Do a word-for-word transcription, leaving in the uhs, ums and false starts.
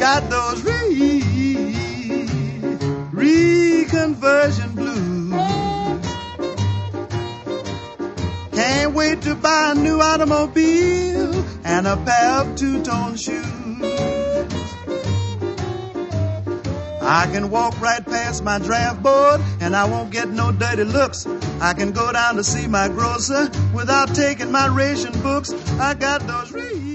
got those re, reconversion blues. Can't wait to buy a new automobile and a pair of two-tone shoes. I can walk right past my draft board and I won't get no dirty looks. I can go down to see my grocer without taking my ration books. I got those re